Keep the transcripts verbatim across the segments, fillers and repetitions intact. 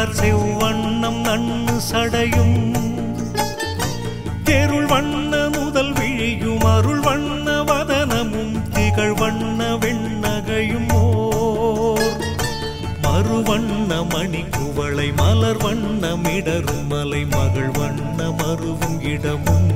வளர் செவ்வண்ணம் நன்னு சடையும் தெருள் வண்ண முதல் விழியும் அருள் வண்ண வதனமும் திகழ் வண்ண வெண்ணகையும் ஓர் மறுவண்ண மணி குவளை மலர் வண்ண மிடரும் மலை மகள் வண்ண மருவும் இடமும்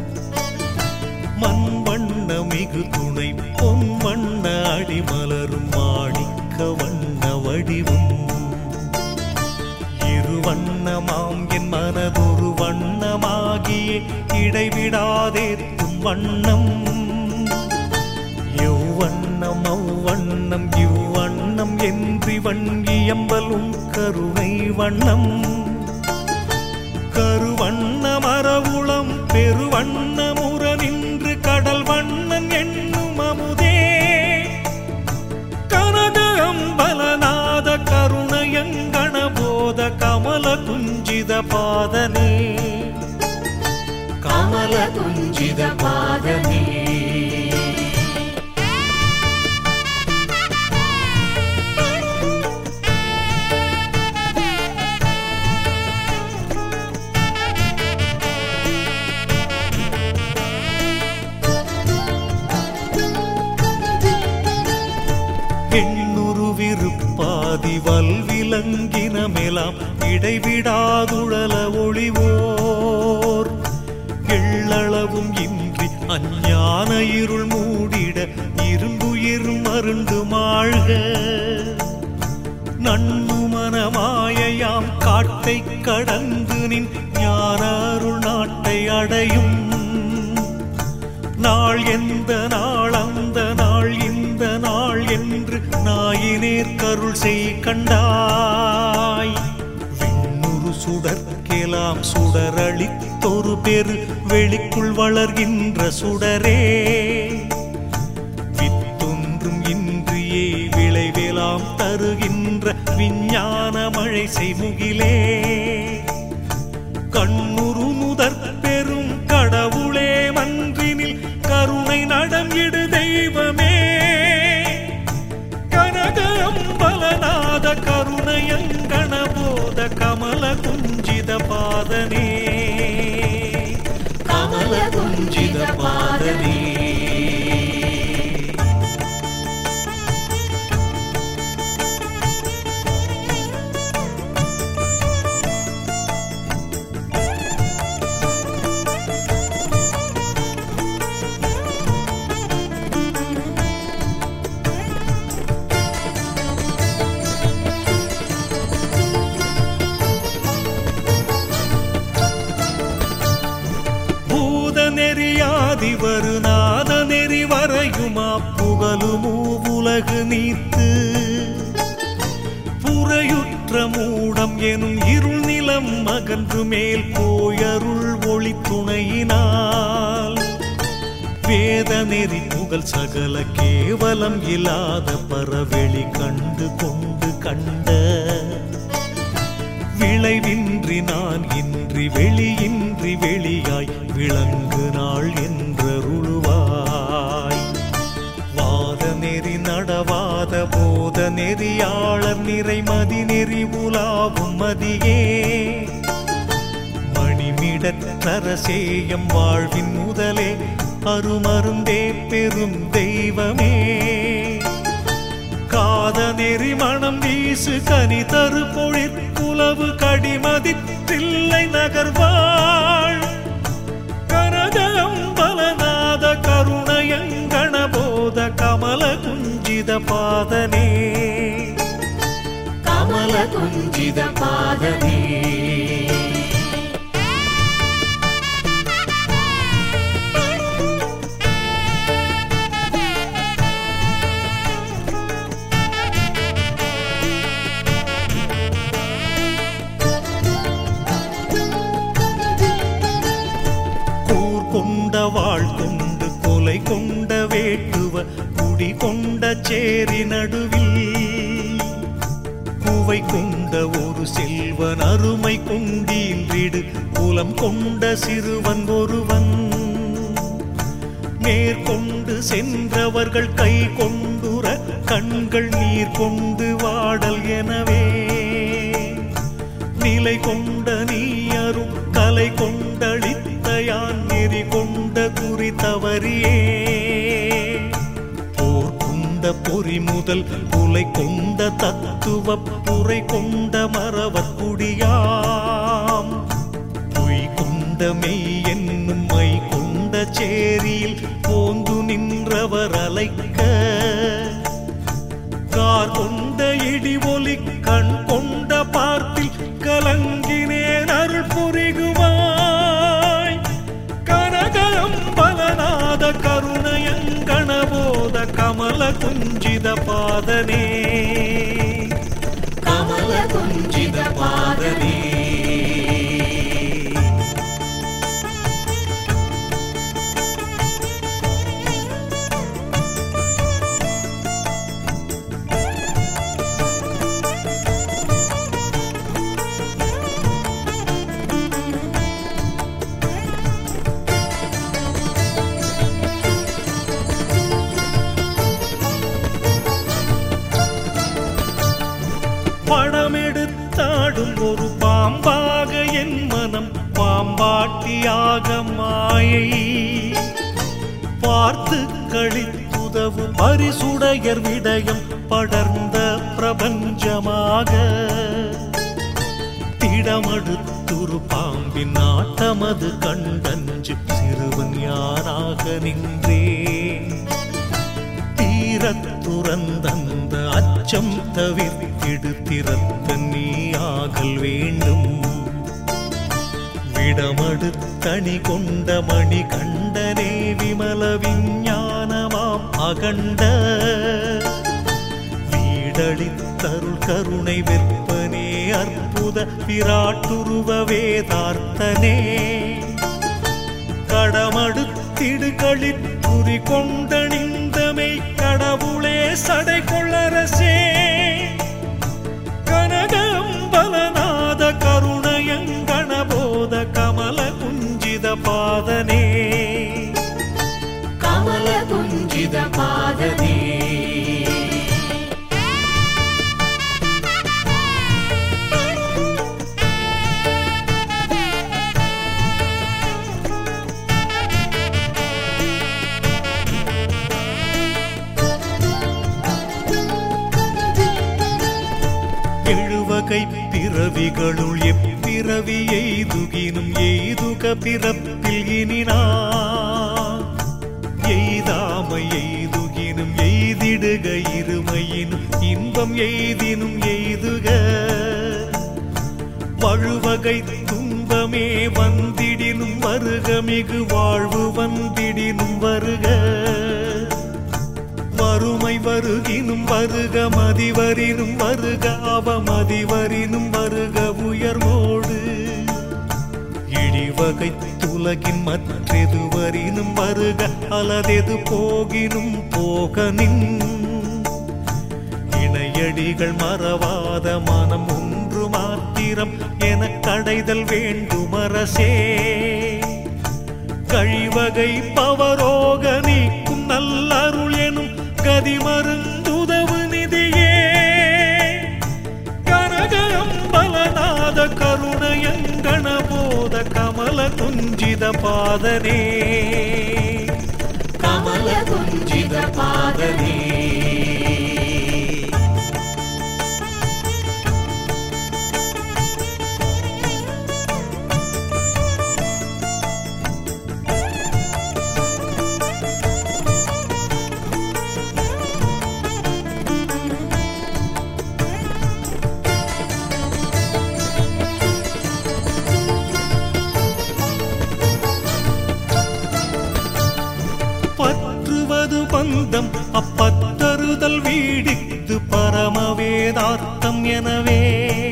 மண் வண்ண மிகு துணை பொன் வண்ண அடிமலரும் மாணிக்க வண்ண வடிவும் இரு வண்ணமாம் என் மனதொரு வண்ணமாகியே இடைவிடாதேத்தும் வண்ணம் எவ்வண்ணம் அவ்வண்ணம் இவ்வண்ணம் என்று வங்கியம்பலும் கருணை வண்ணம் கருவண்ண மரவுளம் பெருவண்ண முற நின்று கடல் வண்ணன் எண்ணும் அமுதே கனக அம்பலநாத கருணையங்கண போத கமல குஞ்சித பாதனே கமல குஞ்சித பாதனே எண்ணுருவிருப்பாதி வல்விலங்கினமெலாம் இடைவிடாதுழல ஒளிவோர் எள்ளளவும் இன்றி அஞ்ஞான இருள் மூடிட இரும்புயிர் மருண்டு மாழ்க நன்னு மனமாயையாம் காட்டை கடந்து நின் ஞான அருள் நாட்டை அடையும் நாள் எந்த நாள் அந்த நாள் இந்த நாள் என்று நாயினேர் கருள் செய் கண்டாய் விண்ணுரு சுடர்க்கெலாம் சுடரளித்தொரு பெரு வெளிக்குள் வளர்கின்ற சுடரே வித்தொன்றும் இன்றியே விளைவெலாம் தருகின்ற விஞ்ஞான மழை செய்முகிலே கண்ணுரு முதற் பெரும் கடவுளே மன்றினில் கருணை நடம் இடு தெய்வமே கனக அம்பலநாத கருணையங்கண போத கமல குஞ்சித பாதனே கமல குஞ்சித பாதனே நெறியாதிவரு நாத நெறி வரையுமா புகழுமூ உலகு நீத்து புறையுற்ற மூடம் எனும் இருள் நிலம் அகன்று மேல் போயருள் ஒளி துணையினால் வேத நெறி புகழ் சகல கேவலம் இல்லாத பரவெளி கண்டு கொண்டு கண்ட விளைவின்றி நான் இன்றி வெளியின்றி வெளியாய் விளங்கு நாள் என்றருளுவாய் வாத நெறி நடவாத போத நெறியாளர் நிறைமதி நெறி உலாவும் மதியே மணிமிடற்றரசேயம் வாழ்வின் முதலே அருமருந்தே பெரும் தெய்வமே காத நெறி மணம் வீசு கனி தரு பொழிற் புலவு கடிமதிற்றில்லை நகர்வாள் கனக அம்பலநாத கருணையங்கண போத கமல குஞ்சித பாதனே கமல குஞ்சித பாதனே வாழ் கொண்டு கொலை கொண்ட வேட்டுவ குடி கொண்ட சேரி நடுவில் குவை கொண்ட ஒரு செல்வன் அருமை கொண்டீன்றிடு குலம் கொண்ட சிறுவன் ஒருவன் நேர்கொண்டு சென்றவர்கள் கை கொண்டுற கண்கள் நீர் கொண்டு வாடல் எனவே நிலை கொண்ட நீ அருள் கலை கொண்டளித்த யான் நெறி கொண்ட குறி தவறியே போர் கொண்ட பொறி முதல் புலை கொண்ட தத்துவ புரை கொண்ட மறவற்குடியாம் பொய் கொண்ட மெய் என்னும் மை கொண்ட சேரியில் போந்து நின்றவர் அலைக்க கார் கொண்ட இடி ஒலி கண் கொண்ட பார்த்தில் கலங்கினேன் அருள் புரிகுவாய் கனகம்பலநாத கருணையங்கணபோத கமல குஞ்சித பாதனே கமல குஞ்சித பாதனே படமெடுத்தாடும் ஒரு பாம்பாக என் மனம் பாம்பாட்டியாக மாயை பார்த்து கழித்துதவு பரிசுடையர் விடயம் படர்ந்த பிரபஞ்சமாக திடமடுத்துரு பாம்பின் நாட்டமது கண்டஞ்சு சிறுவன் யாராக நின்றேன் தீரத்துறந்தந்த அச்சம் தவிர்த்திடுத்திறத்த நீ ஆகல் வேண்டும் விடமடுத்தணி கொண்ட மணி கண்டனே விமல விஞ்ஞானமாம் அகண்ட வீடளித்தருள் கருணை வெப்பனே அற்புத விராட்டுருவ வேதார்த்தனே கடமடுத்திடு களித்துரி கொண்டணிந்தமை கடவுளே சடை கொள்ளரசே கனகம்பலநாத கருணையங்கணபோத கமல குஞ்சித பாதனே கமல குஞ்சித பாதனே எழுவகை பிறவிகளுள் எப்பிறவி எய்துகினும் எய்துக பிறப்பில் இனினா எய்தாமை எய்துகினும் எய்திடுக இருமையினும் இன்பம் எய்தினும் எய்துக பழுவகை துன்பமே வந்திடினும் வருக மிகு வாழ்வு வந்திடினும் வருக வறுமை வருகினும் வருக மதிவரினும் வருக அவமதிவரினும் வருக உயர்வோடு இழிவகை துலகின் மற்றெதுவரினும் வருக அலதெது போகினும் போகனின் இணையடிகள் மறவாத மனம் ஒன்று மாத்திரம் என கடைதல் வேண்டுமரசே கழிவகை பவரோக நீக்கும் நல்லருள் எனும் கதிமருந்துதவு நிதியே கனகம்பலநாத கருணையங்கணபோத கமல குஞ்சித பாதனே கமல குஞ்சித பாதனே பந்தம் அப்பத்தருதல் வீடித்து பரமவேதார்த்தம் எனவே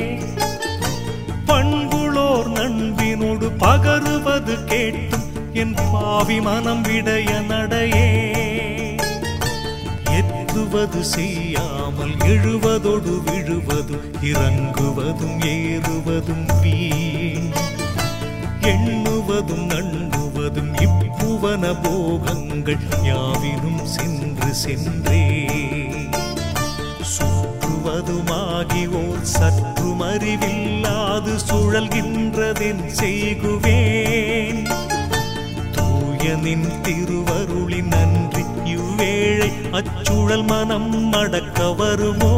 பண்புளோர் நண்பினோடு பகருவது கேட்டும் என் பாவி மனம் விடைய நடையே எத்துவது செய்யாமல் எழுவதோடு விழுவதும் இறங்குவதும் ஏறுவதும் வீண் எண்ணுவதும் நண்ணுவதும் இப்புவன போகங்கள் யாவினும் சென்று சென்றே சுற்றுவ முழுவதுமாகி ஓர் சற்றும் அறிவில்லாது சுழல்கின்றதென் செய்குவேன். தூய நின் திருவருளின் நன்றி இவ்வேளை அச்சுழல் மனம் அடக்க வருமோ?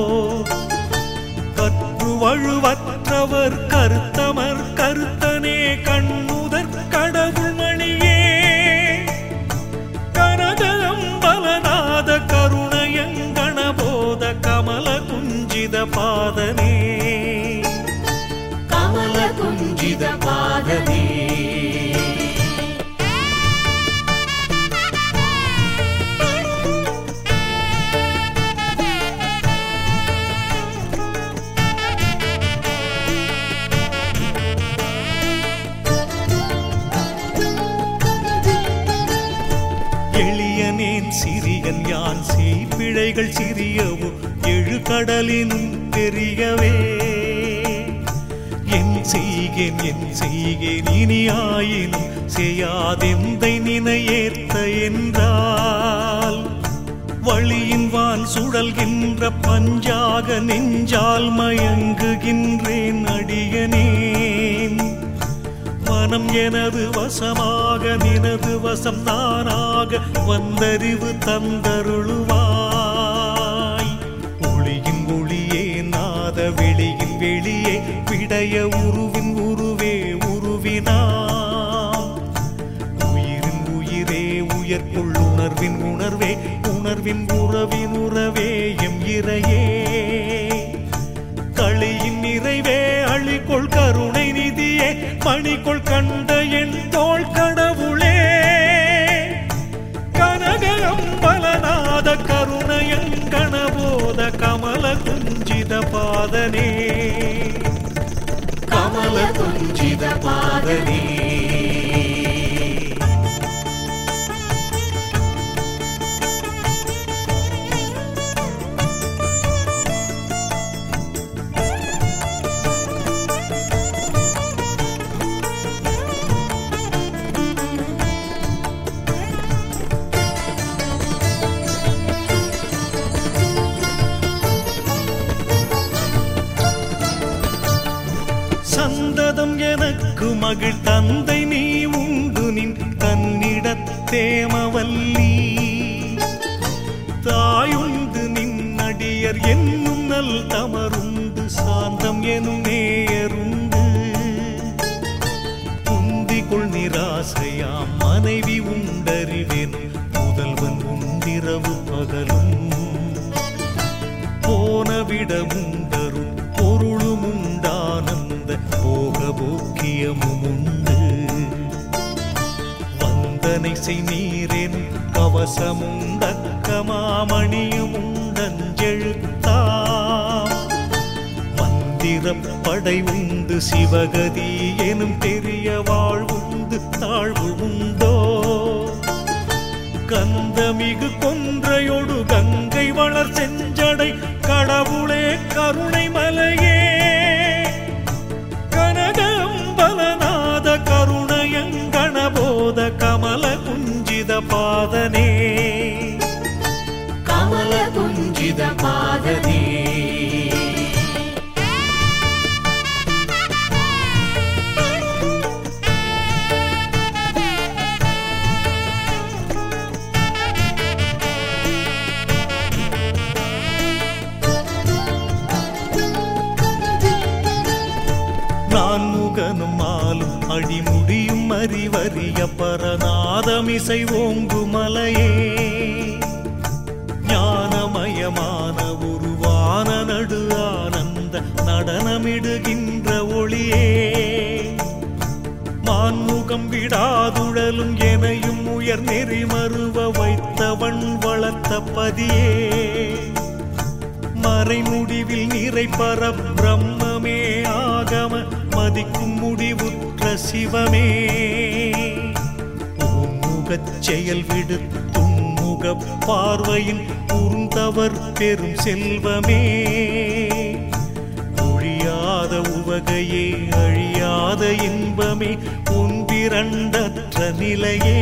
கற்று வழுவற்றவர் கருத்தமர் கருத்தனே கண்ணுதற் கடவுள் மணியே கனகம்பலநாத கருணையங்கணபோத கமல குஞ்சித பாதனே கமல குஞ்சித பாதனே. சிறியன் யான் செய்பிழைகள் சிறியவோ எழு கடலினும் பெரியவே. என் செய்கேன் என் செய்கேன் இனியாயினும் செய்யாதெந்தை நினையேற்ற என்றால் வழியின் வான் சுழல்கின்ற பஞ்சாக நெஞ்சால் மயங்குகின்றேன் அடியனேன். மனம் எனது வசமாக நினது வசம் தானாக வந்தறிவு தந்தருளுவாய். ஒளியின் ஒளியே நாத வெளியின் வெளியே விடைய உருவின் உருவே உருவினாம். உயிரின் உயிரே உயர்கொள் உணர்வின் உணர்வே உணர்வின் உறவின் உறவே எம் இறையே. களியின் நிறைவே அழிகொள் கருணை நிதியே பணிகொள் கண்ட என் தோள் கடவுளே. கனகம்பலநாத கருணையங்கணபோத கமல குஞ்சித பாதனே கமல குஞ்சித பாதனே. சந்ததம் எனக்கு மகிழ் தந்தை நீ உண்டு நின் தன்னிடத்தேமவல்லி. தாயுண்டு நின் அடியர் என்னும் நல் தமருண்டு சாந்தம் எனும் நேயருண்டு. குந்திக்குள் நிராசையாம் மனைவி உண்டறிவேனும் முதல்வன் உண்டிரவு பகலும். போனவிடமுண்டரும் பொருளும் உண்டானந்த போகபோக்கியமும் உண்டு. வந்தனை செய் நீரேன் கவசமுண்டக்கமாமணியும் உண்டஞ்செழுத்தாம். மந்திரப்படை உண்டு சிவகதி எனும் பெரிய வாழ்வுண்டு தாழ்வு உண்டோ? கந்தமிகு கொன்றையொடு கங்கை வளர் செஞ்சடை கடவுளே கருணை மலையே. கனகம்பலநாத கருணையங்கணபோத கமல குஞ்சித பாதனே கமல குஞ்சித பாதனே. நான்முகனும் மாலும் அடிமுடியும் அறிவறிய பரநாதமிசை ஓங்கு மலையே. ஞானமயமான உருவான நடு ஆனந்த நடனமிடுகின்ற ஒளியே. மான்முகம் விடாதுழலும் எனையும் உயர் நெறி மறுவ வைத்தவன் வளர்த்த பதியே. மறைமுடிவில் நிறை பர பிரம்மமே ஆகம மதிக்கும் முடிவுற்ற சிவமே. உன்முகச் செயல் விடுத்துன்முக பார்வையின் உருந்தவர் பெரும் செல்வமே. ஒழியாத உவகையே அழியாத இன்பமே ஒன்றிரண்டற்ற நிலையே.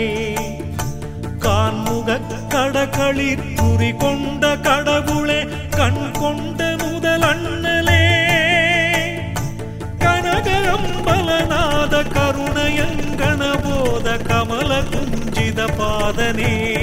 கான்முக கடகளிற் குறி கொண்ட கடவுளே கண் கொண்ட முதல் அண்ணலே கனக அம்பலநாத கருணயங்கண போத கமல குஞ்சித பாதனே